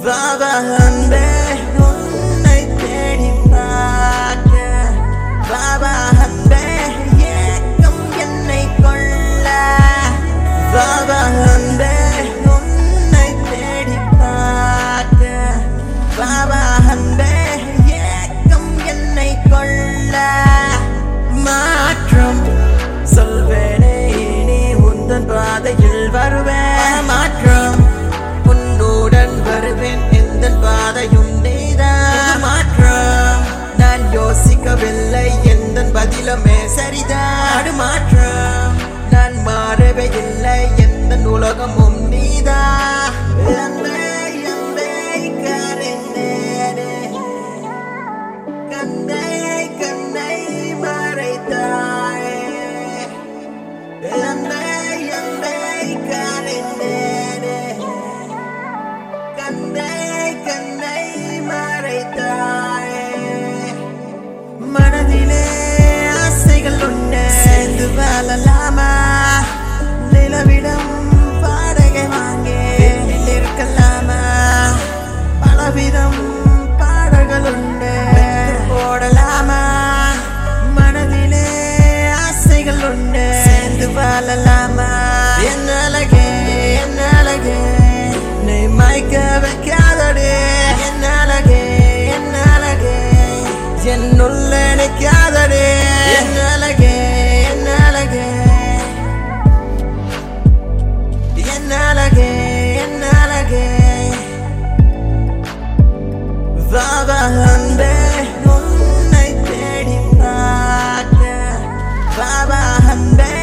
வாவா அன்பே உன்னை தேடி பார்க்க வாவா அன்பே ஏக்கம் என்னை கொள்ள வாவா அன்பே உன்னை தேடி பார்க்க வாவா அன்பே ஏக்கம் என்னை கொள்ள மாற்றம் சொல்வேனே இனி உந்தன் பாதையில் வருவேன் மாற்றம் உன்னுடன் வருவேன் எந்தன் பாதையும் நீதான் மாற்றம் நான் யோசிக்கவில்லை எந்தன் பதிலுமே சரிதான் மாற்றம் நான் மாறவே இல்லை எந்தன் உலகமும் நீதான் அன்பே அன்பே கரைந்தேனே கண்ணை கண்ணை மறைத்தாயே அன்பே அன்பே கரைந்தேனே கண்ணை கண்ணை மறைத்தாயே மனதிலே ஆசைகள் உண்டு சேர்ந்து வாழலாமா நிலவிடம் வாடகை வாங்கி இருக்கலாமா பலவிதம் பாடல்கள் உண்டு போடலாமா மனதிலே ஆசைகள் உண்டு சேர்ந்து வாழலாமா என்ன அழகே நீ மயக்க வைக்காதடே என்ன அழகே என்னுள்ள நிற்காதடே என்ன அழகே வாவா அன்பே உன்னை தேடி பார்க்க வாவா அன்பே